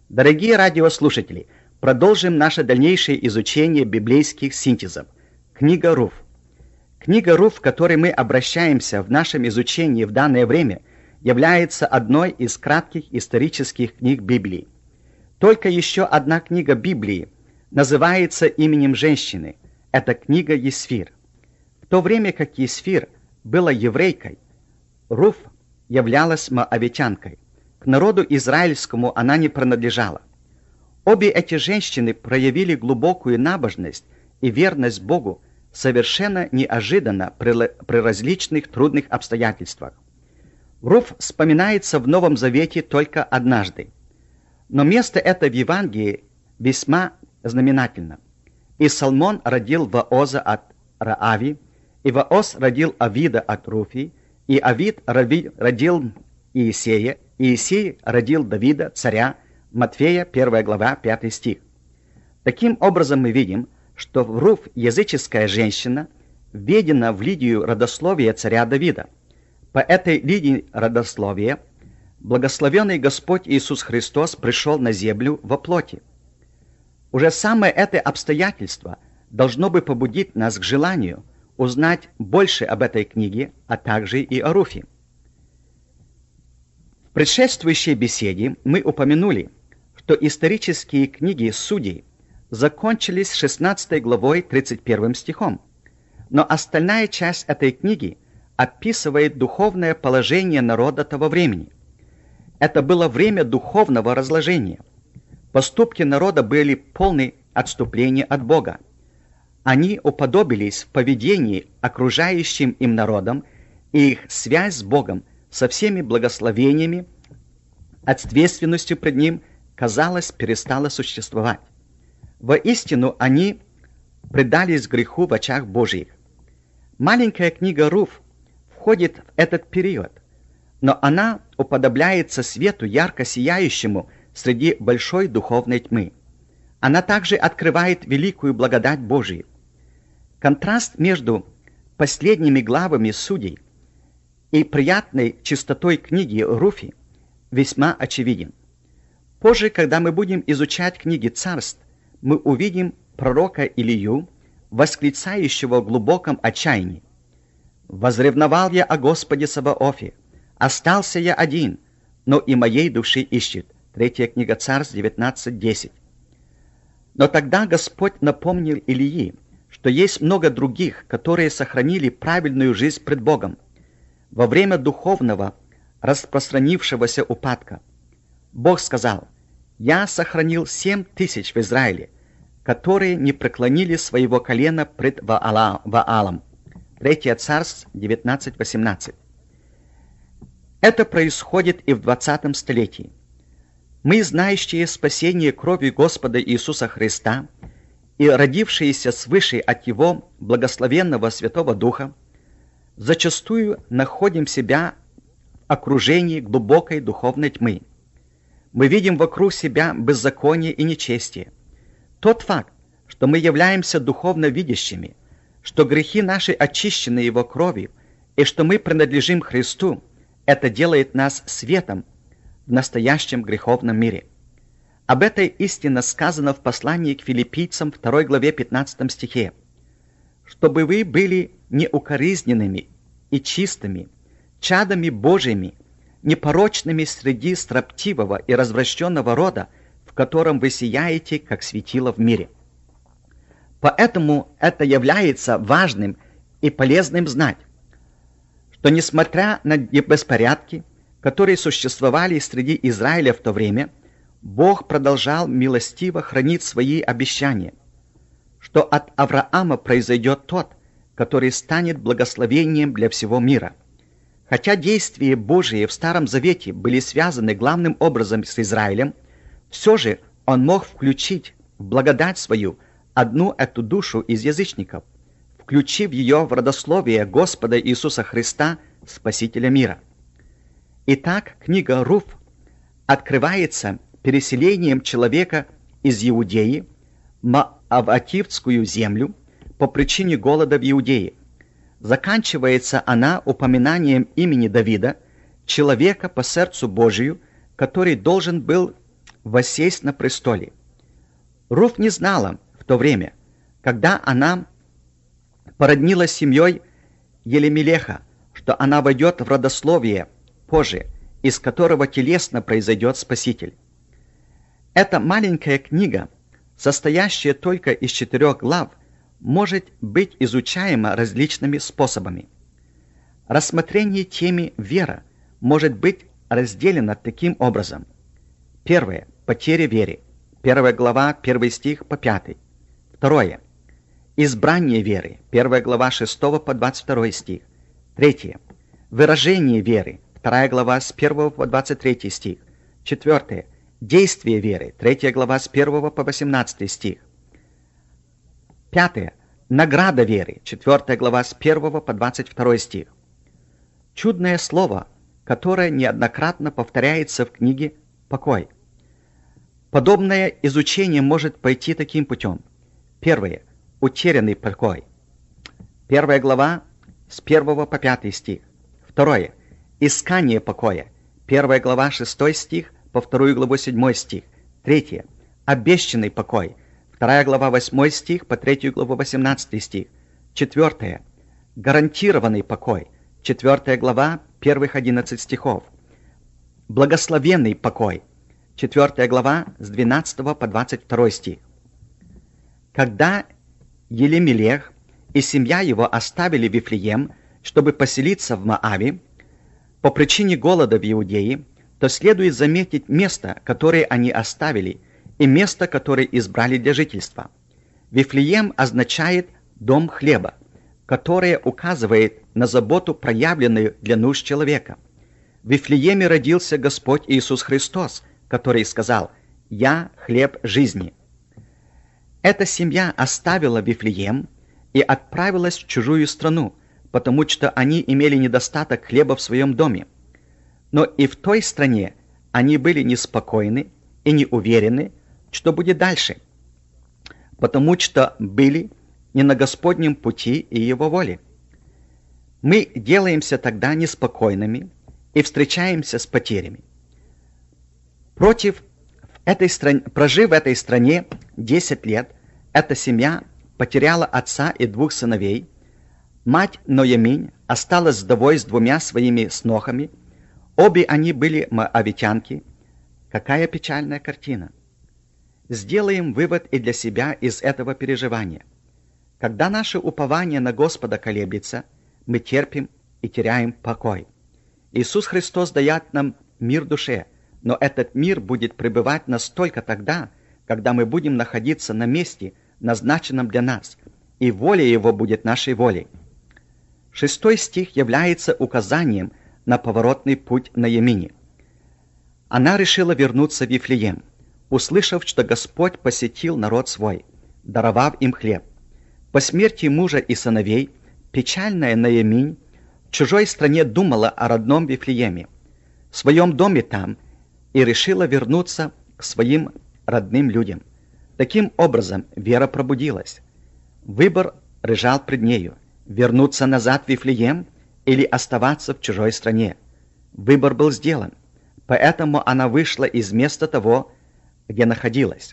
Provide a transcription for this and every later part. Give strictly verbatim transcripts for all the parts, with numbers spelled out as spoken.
Дорогие радиослушатели, продолжим наше дальнейшее изучение библейских синтезов. Книга Руф. Книга Руф, к которой мы обращаемся в нашем изучении в данное время, является одной из кратких исторических книг Библии. Только еще одна книга Библии называется именем женщины. Это книга Есфир. В то время как Есфир была еврейкой, Руф являлась моавитянкой. К народу израильскому она не принадлежала. Обе эти женщины проявили глубокую набожность и верность Богу совершенно неожиданно при, при различных трудных обстоятельствах. Руф вспоминается в Новом Завете только однажды, но место это в Евангелии весьма знаменательно. И Салмон родил Вооза от Раави, и Вооз родил Авида от Руфи, и Авид родил Иисея, и Иисей родил Давида, царя. Матфея, первая глава, пятый стих. Таким образом мы видим, что в Руф языческая женщина введена в линию родословия царя Давида. По этой линии родословия благословенный Господь Иисус Христос пришел на землю во плоти. Уже самое это обстоятельство должно бы побудить нас к желанию узнать больше об этой книге, а также и о Руфе. В предшествующей беседе мы упомянули, что исторические книги Судей закончились шестнадцатой главой тридцать первым стихом, но остальная часть этой книги описывает духовное положение народа того времени. Это было время духовного разложения. Поступки народа были полны отступления от Бога. Они уподобились в поведении окружающим им народам, и их связь с Богом со всеми благословениями, ответственностью пред Ним, казалось, перестала существовать. Воистину, они предались греху в очах Божьих. Маленькая книга Руф входит в этот период, но она уподобляется свету, ярко сияющему среди большой духовной тьмы. Она также открывает великую благодать Божию. Контраст между последними главами Судей и приятной чистотой книги Руфи весьма очевиден. Позже, когда мы будем изучать книги Царств, мы увидим пророка Илию, восклицающего в глубоком отчаянии: «Возревновал я о Господе Саваофе, остался я один, но и моей души ищет». Третья книга Царств девятнадцать десять. Но тогда Господь напомнил Илии, что есть много других, которые сохранили правильную жизнь пред Богом во время духовного распространившегося упадка. Бог сказал: «Я сохранил семь тысяч в Израиле, которые не преклонили своего колена пред Ваалом». Третья Царств девятнадцать восемнадцать. Это происходит и в двадцатом столетии. Мы, знающие спасение кровью Господа Иисуса Христа и родившиеся свыше от Его благословенного Святого Духа, зачастую находим себя в окружении глубокой духовной тьмы. Мы видим вокруг себя беззаконие и нечестие. Тот факт, что мы являемся духовно видящими, что грехи наши очищены Его кровью и что мы принадлежим Христу, это делает нас светом в настоящем греховном мире. Об этой истине сказано в послании к филиппийцам второй главе пятнадцатом стихе: «Чтобы вы были неукоризненными и чистыми, чадами Божьими, непорочными среди строптивого и развращенного рода, в котором вы сияете, как светило в мире». Поэтому это является важным и полезным знать, что несмотря на беспорядки, которые существовали среди Израиля в то время, Бог продолжал милостиво хранить свои обещания, что от Авраама произойдет тот, который станет благословением для всего мира. Хотя действия Божии в Старом Завете были связаны главным образом с Израилем, все же Он мог включить в благодать свою одну эту душу из язычников, включив ее в родословие Господа Иисуса Христа, Спасителя мира. Итак, книга Руф открывается переселением человека из Иудеи в Моавитскую землю по причине голода в Иудее. Заканчивается она упоминанием имени Давида, человека по сердцу Божию, который должен был воссесть на престоле. Руф не знала в то время, когда она породнилась с семьей Елемелеха, что она войдет в родословие позже, из которого телесно произойдет Спаситель. Эта маленькая книга, состоящая только из четырех глав, может быть изучаема различными способами. Рассмотрение темы «Вера» может быть разделено таким образом. Первое. Потеря веры. Первая глава, первый стих по пятый. Второе. Избрание веры. Первая глава, шестого по двадцать второй стих. Третье. Выражение веры. Вторая глава, с первого по двадцать третий стих. Четвертое. Действие веры. Третья глава, с первого по восемнадцатый стих. Пятое. Награда веры. Четвертая глава, с первого по двадцать второй стих. Чудное слово, которое неоднократно повторяется в книге «Покой». Подобное изучение может пойти таким путем. Первое. Утерянный покой. Первая глава с первого по пятый стих. Второе. Искание покоя. Первая глава шестой стих по вторую главу седьмой стих. Третье. Обещанный покой. Вторая глава восьмой стих по третью главу восемнадцатый стих. Четвертое. Гарантированный покой. Четвертая глава первых одиннадцать стихов. Благословенный покой. Четвертая глава с двенадцатого по двадцать второй стих. Когда Елемелех и семья его оставили Вифлеем, чтобы поселиться в Моаве, по причине голода в Иудее, то следует заметить место, которое они оставили, и место, которое избрали для жительства. Вифлеем означает «дом хлеба», которое указывает на заботу, проявленную для нужд человека. В Вифлееме родился Господь Иисус Христос, который сказал «Я хлеб жизни». Эта семья оставила Вифлеем и отправилась в чужую страну, потому что они имели недостаток хлеба в своем доме. Но и в той стране они были неспокойны и не уверены, что будет дальше, потому что были не на Господнем пути и Его воле. Мы делаемся тогда неспокойными и встречаемся с потерями. Против этой стране, прожив в этой стране десять лет, эта семья потеряла отца и двух сыновей. Мать Ноеминь осталась вдовой с двумя своими снохами. Обе они были моавитянки. Какая печальная картина! Сделаем вывод и для себя из этого переживания. Когда наше упование на Господа колеблется, мы терпим и теряем покой. Иисус Христос дает нам мир душе, но этот мир будет пребывать нас только тогда, когда мы будем находиться на месте, назначенном для нас, и воля Его будет нашей волей. Шестой стих является указанием на поворотный путь Ноемини. Она решила вернуться в Вифлеем, услышав, что Господь посетил народ свой, даровав им хлеб. По смерти мужа и сыновей печальная Ноеминь в чужой стране думала о родном Вифлееме, в своем доме там, и решила вернуться к своим родным людям. Таким образом, вера пробудилась. Выбор лежал пред нею – вернуться назад в Вифлеем или оставаться в чужой стране. Выбор был сделан, поэтому она вышла из места того, где находилась.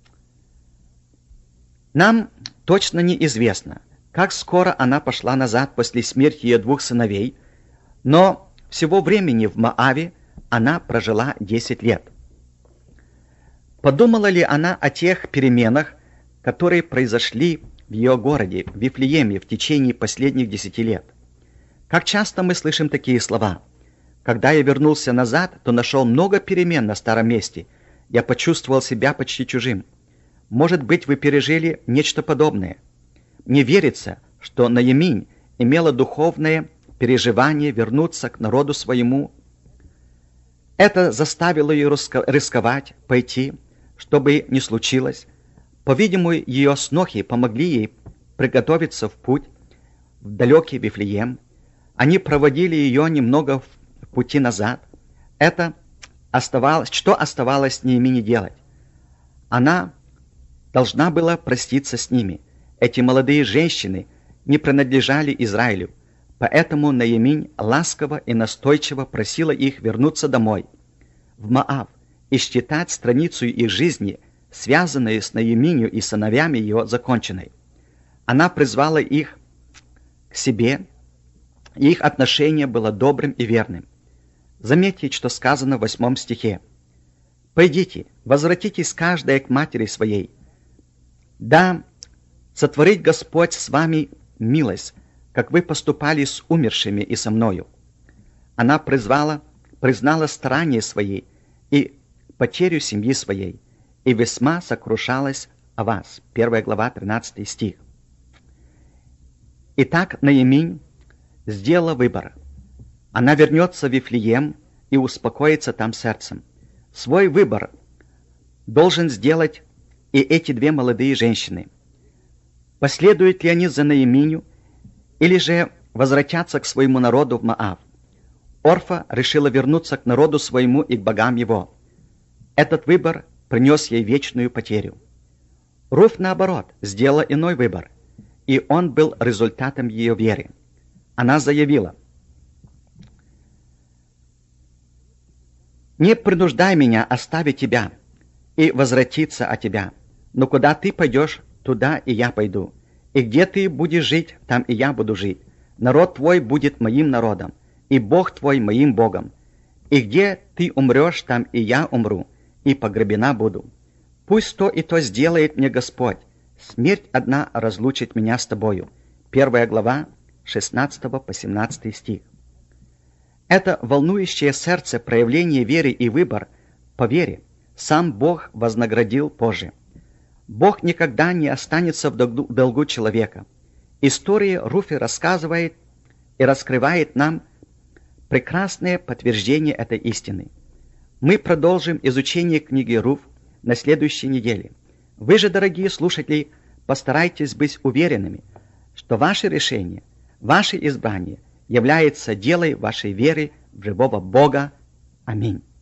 Нам точно неизвестно, как скоро она пошла назад после смерти ее двух сыновей, но всего времени в Моаве она прожила десять лет. Подумала ли она о тех переменах, которые произошли в ее городе, в Вифлееме, в течение последних десяти лет? Как часто мы слышим такие слова: «Когда я вернулся назад, то нашел много перемен на старом месте. Я почувствовал себя почти чужим». Может быть, вы пережили нечто подобное. Мне верится, что Ноеминь имела духовное переживание вернуться к народу своему. Это заставило ее рисковать, пойти, что бы ни случилось. По-видимому, ее снохи помогли ей приготовиться в путь в далекий Вифлеем. Они проводили ее немного в пути назад. Это оставалось, что оставалось Ноемини делать? Она должна была проститься с ними. Эти молодые женщины не принадлежали Израилю, поэтому Ноеминь ласково и настойчиво просила их вернуться домой, в Моав, и считать страницу их жизни, связанной с Наиминью и сыновьями ее, законченной. Она призвала их к себе, и их отношение было добрым и верным. Заметьте, что сказано в восьмом стихе. «Пойдите, возвратитесь каждая к матери своей. Да, сотворит Господь с вами милость, как вы поступали с умершими и со мною». Она призвала, признала старания свои и потерю семьи своей, и весьма сокрушалась о вас. Первая глава, тринадцатый стих. Итак, Наиминь сделала выбор. Она вернется в Вифлеем и успокоится там сердцем. Свой выбор должен сделать и эти две молодые женщины. Последуют ли они за Наиминью, или же возвратятся к своему народу в Моав? Орфа решила вернуться к народу своему и к богам его. Этот выбор принес ей вечную потерю. Руфь, наоборот, сделала иной выбор, и он был результатом ее веры. Она заявила: «Не принуждай меня оставить тебя и возвратиться от тебя, но куда ты пойдешь, туда и я пойду, и где ты будешь жить, там и я буду жить. Народ твой будет моим народом, и Бог твой моим Богом. И где ты умрешь, там и я умру, и погребена буду. Пусть то и то сделает мне Господь, смерть одна разлучит меня с тобою». Первая глава, шестнадцатого по семнадцатый стих. Это волнующее сердце проявление веры и выбор по вере сам Бог вознаградил позже. Бог никогда не останется в долгу человека. История Руфи рассказывает и раскрывает нам прекрасное подтверждение этой истины. Мы продолжим изучение книги Руф на следующей неделе. Вы же, дорогие слушатели, постарайтесь быть уверенными, что ваше решение, ваше избрание является делом вашей веры в живого Бога. Аминь.